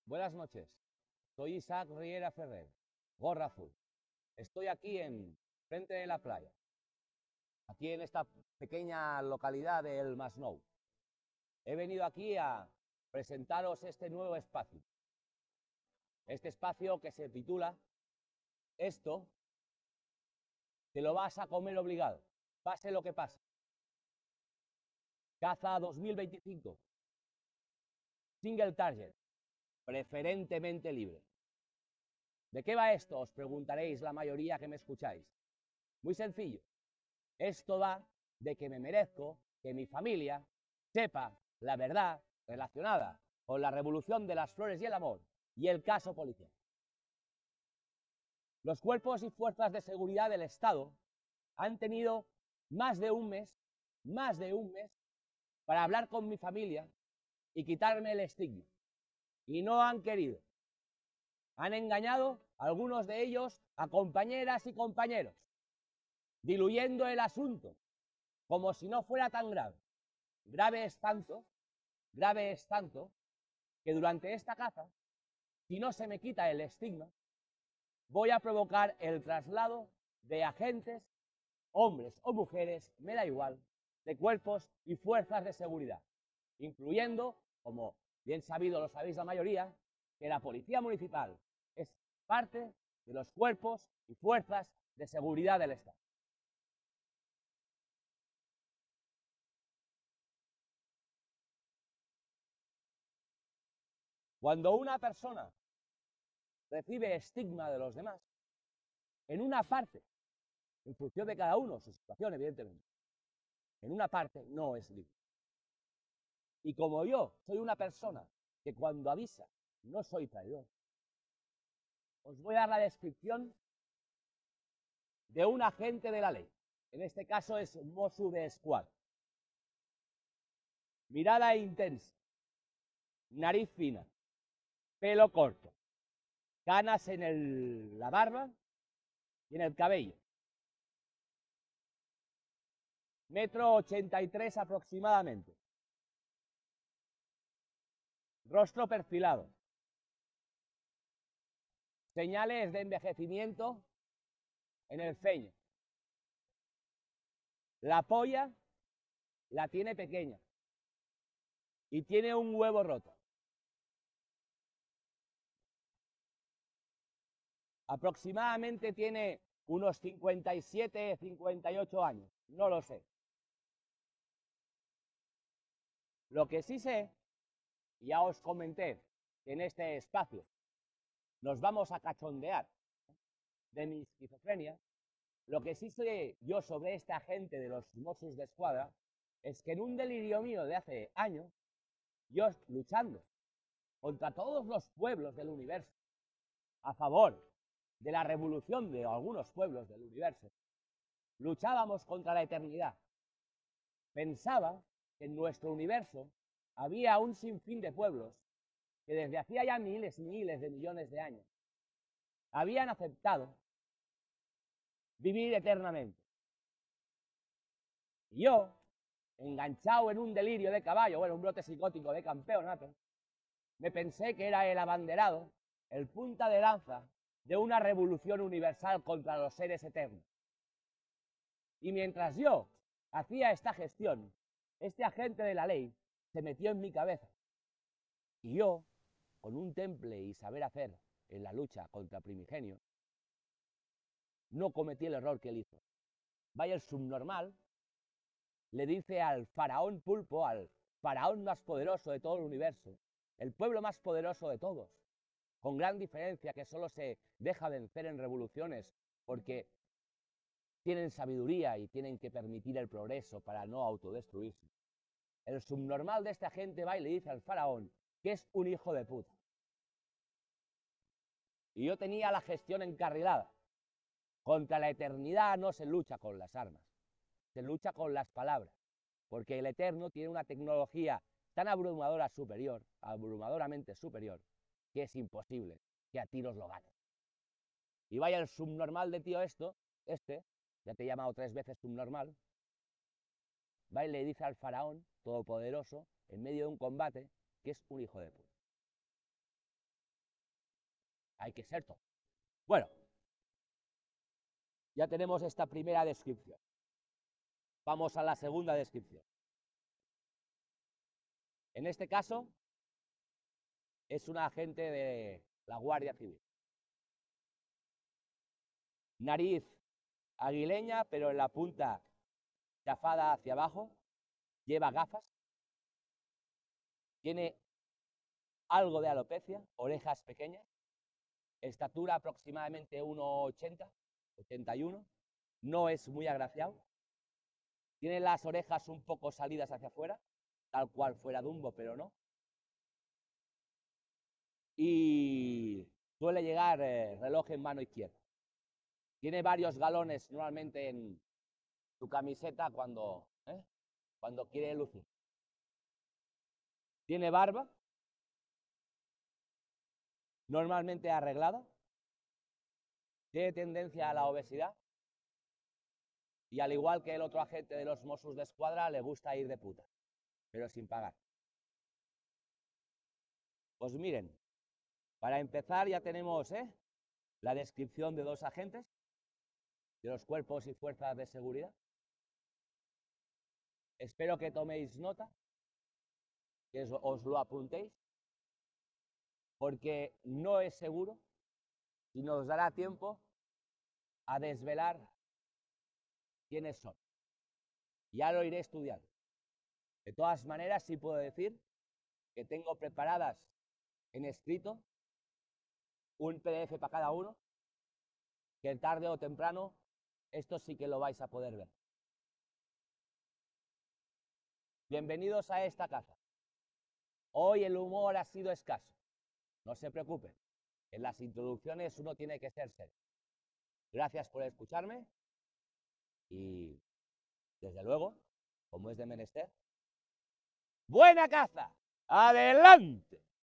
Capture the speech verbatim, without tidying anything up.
Buenas noches, soy Isaac Riera Ferrer, Gorra Azul. Estoy aquí en frente de la playa, aquí en esta pequeña localidad de El Masnou. He venido aquí a presentaros este nuevo espacio. Este espacio que se titula Esto te lo vas a comer obligado, pase lo que pase. Caza dos mil veinticinco. Single target, preferentemente libre. ¿De qué va esto? Os preguntaréis la mayoría que me escucháis. Muy sencillo. Esto va de que me merezco que mi familia sepa la verdad relacionada con la revolución de las flores y el amor y el caso policial. Los cuerpos y fuerzas de seguridad del Estado han tenido más de un mes, más de un mes, para hablar con mi familia y quitarme el estigma. Y no han querido. Han engañado, algunos de ellos, a compañeras y compañeros, diluyendo el asunto, como si no fuera tan grave. Grave es tanto, grave es tanto, que durante esta caza, si no se me quita el estigma, voy a provocar el traslado de agentes, hombres o mujeres, me da igual, de cuerpos y fuerzas de seguridad, incluyendo, como bien sabido lo sabéis la mayoría, que la Policía Municipal es parte de los cuerpos y fuerzas de seguridad del Estado. Cuando una persona recibe estigma de los demás, en una parte, en función de cada uno, su situación, evidentemente, en una parte no es libre. Y como yo soy una persona que cuando avisa no soy traidor, os voy a dar la descripción de un agente de la ley. En este caso es Mossos d'Esquadra. Mirada intensa, nariz fina, pelo corto, canas en el, la barba y en el cabello. Metro ochenta y tres aproximadamente. Rostro perfilado. Señales de envejecimiento en el ceño. La polla la tiene pequeña y tiene un huevo roto. Aproximadamente tiene unos cincuenta y siete, cincuenta y ocho años, no lo sé. Lo que sí sé, ya os comenté que en este espacio nos vamos a cachondear de mi esquizofrenia. Lo que sí sé yo sobre este agente de los Mossos d'Esquadra es que en un delirio mío de hace años, yo luchando contra todos los pueblos del universo, a favor de la revolución de algunos pueblos del universo, luchábamos contra la eternidad. Pensaba que en nuestro universo había un sinfín de pueblos que desde hacía ya miles y miles de millones de años habían aceptado vivir eternamente. Y yo, enganchado en un delirio de caballo, bueno, un brote psicótico de campeonato, me pensé que era el abanderado, el punta de lanza de una revolución universal contra los seres eternos. Y mientras yo hacía esta gestión, este agente de la ley se metió en mi cabeza. Y yo, con un temple y saber hacer en la lucha contra Primigenio, no cometí el error que él hizo. Vaya el subnormal, le dice al faraón pulpo, al faraón más poderoso de todo el universo, el pueblo más poderoso de todos, con gran diferencia, que solo se deja vencer en revoluciones porque tienen sabiduría y tienen que permitir el progreso para no autodestruirse. El subnormal de esta gente va y le dice al faraón que es un hijo de puta. Y yo tenía la gestión encarrilada. Contra la eternidad no se lucha con las armas, se lucha con las palabras, porque el Eterno tiene una tecnología tan abrumadora superior, abrumadoramente superior, que es imposible que a tiros lo gane. Y vaya el subnormal de tío esto, este, ya te he llamado tres veces subnormal, va y le dice al faraón todopoderoso, en medio de un combate, que es un hijo de puta. Hay que ser tonto. Bueno, ya tenemos esta primera descripción. Vamos a la segunda descripción. En este caso, es un agente de la Guardia Civil. Nariz aguileña, pero en la punta chafada hacia abajo. Lleva gafas. Tiene algo de alopecia, orejas pequeñas. Estatura aproximadamente uno ochenta, ochenta y uno. No es muy agraciado. Tiene las orejas un poco salidas hacia afuera, tal cual fuera Dumbo, pero no. Y suele llegar eh, reloj en mano izquierda. Tiene varios galones normalmente en su camiseta cuando, ¿eh? cuando quiere lucir. Tiene barba, normalmente arreglada. Tiene tendencia a la obesidad. Y al igual que el otro agente de los Mossos d'Esquadra, le gusta ir de puta, pero sin pagar. Pues miren, para empezar ya tenemos ¿eh? la descripción de dos agentes de los cuerpos y fuerzas de seguridad. Espero que toméis nota, que os lo apuntéis, porque no es seguro y nos dará tiempo a desvelar quiénes son. Ya lo iré estudiando. De todas maneras, sí puedo decir que tengo preparadas en escrito un P D F para cada uno, que tarde o temprano esto sí que lo vais a poder ver. Bienvenidos a esta caza. Hoy el humor ha sido escaso. No se preocupen. En las introducciones uno tiene que ser serio. Gracias por escucharme y, desde luego, como es de menester, ¡buena caza! ¡Adelante!